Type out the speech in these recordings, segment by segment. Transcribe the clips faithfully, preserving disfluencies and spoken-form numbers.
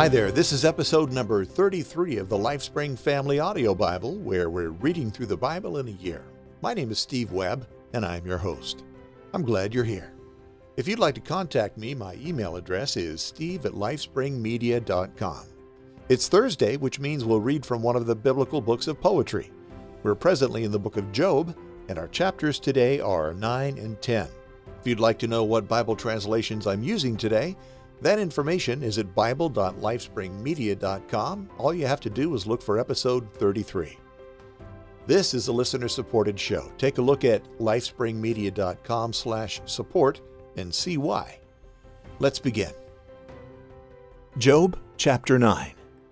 Hi there, this is episode number thirty-three of the LifeSpring Family Audio Bible, where we're reading through the Bible in a year. My name is Steve Webb, and I'm your host. I'm glad you're here. If you'd like to contact me, my email address is steve at lifespringmedia dot com. It's Thursday, which means we'll read from one of the biblical books of poetry. We're presently in the book of Job, and our chapters today are nine and ten. If you'd like to know what Bible translations I'm using today, that information is at bible dot lifespringmedia dot com. All you have to do is look for episode thirty-three. This is a listener-supported show. Take a look at lifespringmedia dot com slash support and see why. Let's begin. Job chapter nine.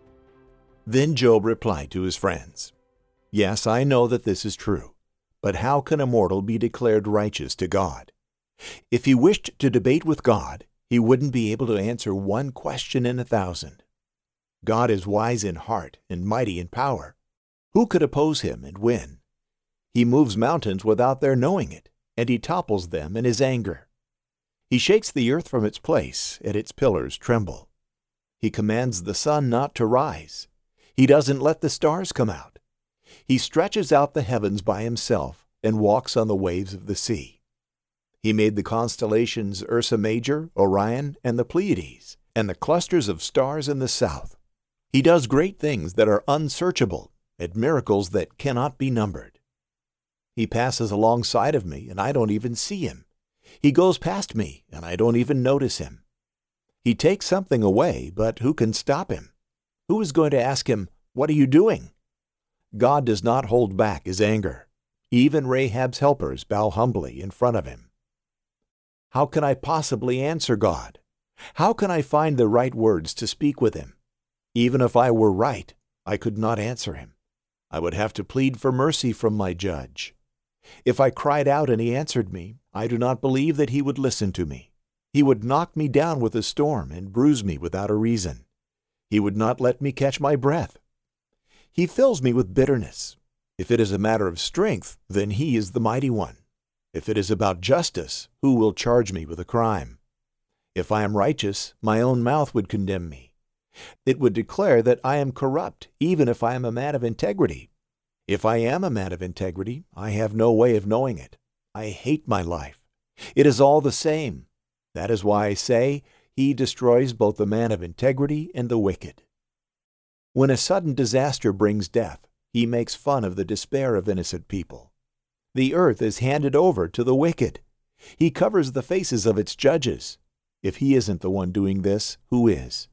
Then Job replied to his friends, "Yes, I know that this is true, but how can a mortal be declared righteous to God? If he wished to debate with God, he wouldn't be able to answer one question in a thousand. God is wise in heart and mighty in power. Who could oppose him and win? He moves mountains without their knowing it, and he topples them in his anger. He shakes the earth from its place, and its pillars tremble. He commands the sun not to rise. He doesn't let the stars come out. He stretches out the heavens by himself and walks on the waves of the sea. He made the constellations Ursa Major, Orion, and the Pleiades, and the clusters of stars in the south. He does great things that are unsearchable, and miracles that cannot be numbered. He passes alongside of me, and I don't even see him. He goes past me, and I don't even notice him. He takes something away, but who can stop him? Who is going to ask him, 'What are you doing?' God does not hold back his anger. Even Rahab's helpers bow humbly in front of him. How can I possibly answer God? How can I find the right words to speak with him? Even if I were right, I could not answer him. I would have to plead for mercy from my judge. If I cried out and he answered me, I do not believe that he would listen to me. He would knock me down with a storm and bruise me without a reason. He would not let me catch my breath. He fills me with bitterness. If it is a matter of strength, then he is the mighty one. If it is about justice, who will charge me with a crime? If I am righteous, my own mouth would condemn me. It would declare that I am corrupt, even if I am a man of integrity. If I am a man of integrity, I have no way of knowing it. I hate my life. It is all the same. That is why I say, he destroys both the man of integrity and the wicked. When a sudden disaster brings death, he makes fun of the despair of innocent people. The earth is handed over to the wicked. He covers the faces of its judges. If he isn't the one doing this, who is?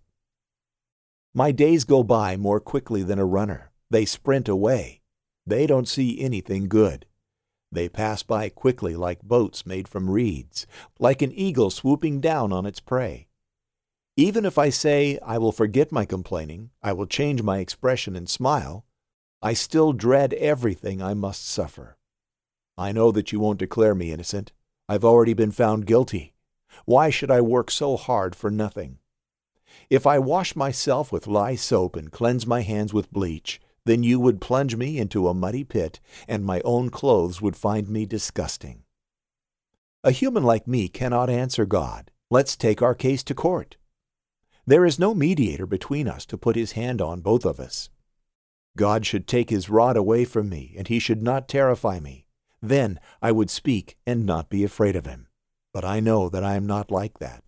My days go by more quickly than a runner. They sprint away. They don't see anything good. They pass by quickly like boats made from reeds, like an eagle swooping down on its prey. Even if I say, I will forget my complaining, I will change my expression and smile, I still dread everything I must suffer. I know that you won't declare me innocent. I've already been found guilty. Why should I work so hard for nothing? If I wash myself with lye soap and cleanse my hands with bleach, then you would plunge me into a muddy pit, and my own clothes would find me disgusting. A human like me cannot answer God. Let's take our case to court. There is no mediator between us to put his hand on both of us. God should take his rod away from me, and he should not terrify me. Then I would speak and not be afraid of him. But I know that I am not like that.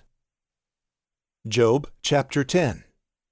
Job chapter ten.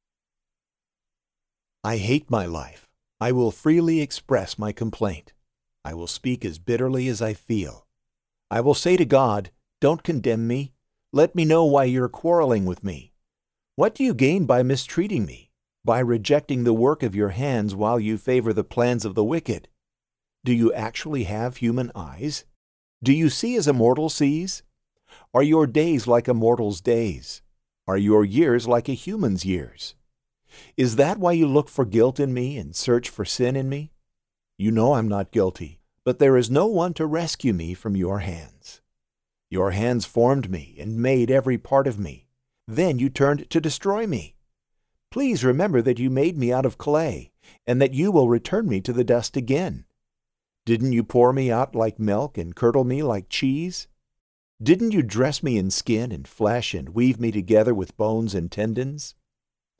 I hate my life. I will freely express my complaint. I will speak as bitterly as I feel. I will say to God, "Don't condemn me. Let me know why you're quarreling with me. What do you gain by mistreating me, by rejecting the work of your hands while you favor the plans of the wicked? Do you actually have human eyes? Do you see as a mortal sees? Are your days like a mortal's days? Are your years like a human's years? Is that why you look for guilt in me and search for sin in me? You know I'm not guilty, but there is no one to rescue me from your hands. Your hands formed me and made every part of me. Then you turned to destroy me. Please remember that you made me out of clay, and that you will return me to the dust again. Didn't you pour me out like milk and curdle me like cheese? Didn't you dress me in skin and flesh and weave me together with bones and tendons?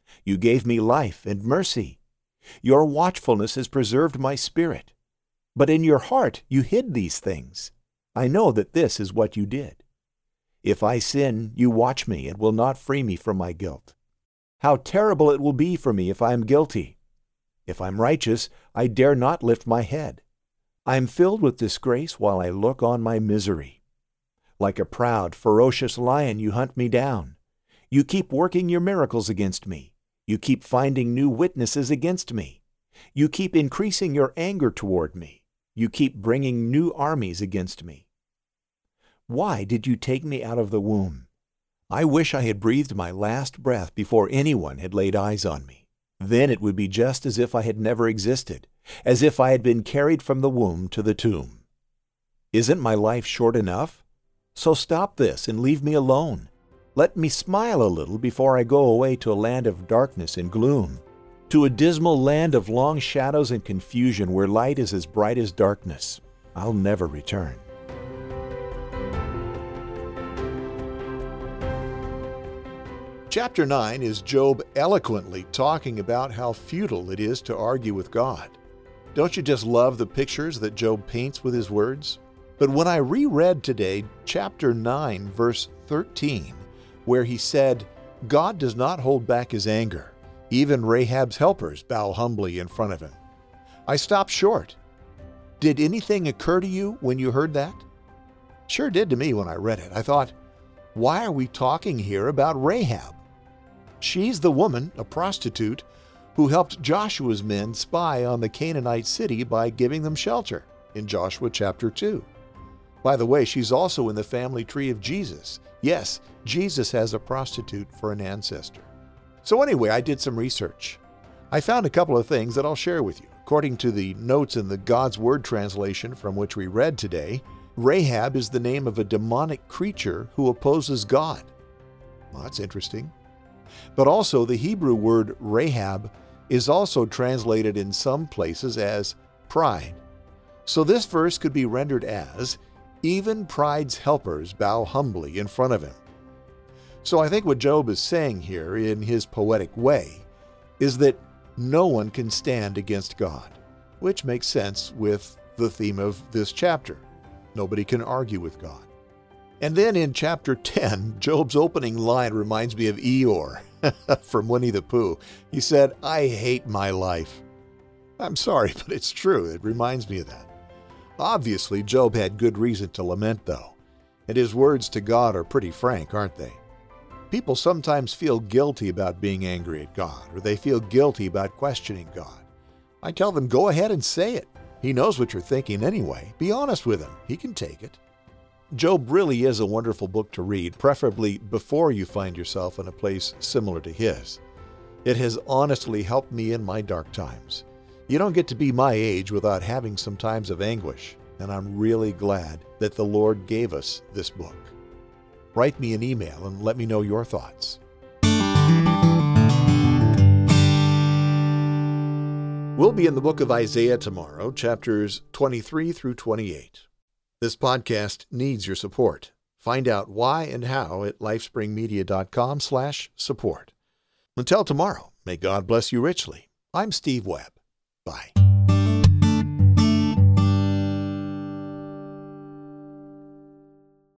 You gave me life and mercy. Your watchfulness has preserved my spirit. But in your heart you hid these things. I know that this is what you did. If I sin, you watch me and will not free me from my guilt. How terrible it will be for me if I am guilty. If I'm righteous, I dare not lift my head. I am filled with disgrace while I look on my misery. Like a proud, ferocious lion, you hunt me down. You keep working your miracles against me. You keep finding new witnesses against me. You keep increasing your anger toward me. You keep bringing new armies against me. Why did you take me out of the womb? I wish I had breathed my last breath before anyone had laid eyes on me. Then it would be just as if I had never existed, as if I had been carried from the womb to the tomb. Isn't my life short enough? So stop this and leave me alone. Let me smile a little before I go away to a land of darkness and gloom, to a dismal land of long shadows and confusion where light is as bright as darkness. I'll never return. Chapter nine is Job eloquently talking about how futile it is to argue with God. Don't you just love the pictures that Job paints with his words? But when I reread today chapter nine, verse thirteen, where he said, God does not hold back his anger. Even Rahab's helpers bow humbly in front of him. I stopped short. Did anything occur to you when you heard that? Sure did to me when I read it. I thought, why are we talking here about Rahab? She's the woman, a prostitute, who helped Joshua's men spy on the Canaanite city by giving them shelter in Joshua chapter two. By the way, she's also in the family tree of Jesus. Yes, Jesus has a prostitute for an ancestor. So anyway, I did some research. I found a couple of things that I'll share with you. According to the notes in the God's Word translation from which we read today, Rahab is the name of a demonic creature who opposes God. Well, that's interesting. But also, the Hebrew word Rahab is also translated in some places as pride. So this verse could be rendered as, even pride's helpers bow humbly in front of him. So I think what Job is saying here in his poetic way is that no one can stand against God, which makes sense with the theme of this chapter. Nobody can argue with God. And then in chapter ten, Job's opening line reminds me of Eeyore from Winnie the Pooh. He said, I hate my life. I'm sorry, but it's true. It reminds me of that. Obviously, Job had good reason to lament, though, and his words to God are pretty frank, aren't they? People sometimes feel guilty about being angry at God, or they feel guilty about questioning God. I tell them, go ahead and say it. He knows what you're thinking anyway. Be honest with him. He can take it. Job really is a wonderful book to read, preferably before you find yourself in a place similar to his. It has honestly helped me in my dark times. You don't get to be my age without having some times of anguish, and I'm really glad that the Lord gave us this book. Write me an email and let me know your thoughts. We'll be in the book of Isaiah tomorrow, chapters twenty-three through twenty-eight. This podcast needs your support. Find out why and how at lifespringmedia.com slash support. Until tomorrow, may God bless you richly. I'm Steve Webb. Bye.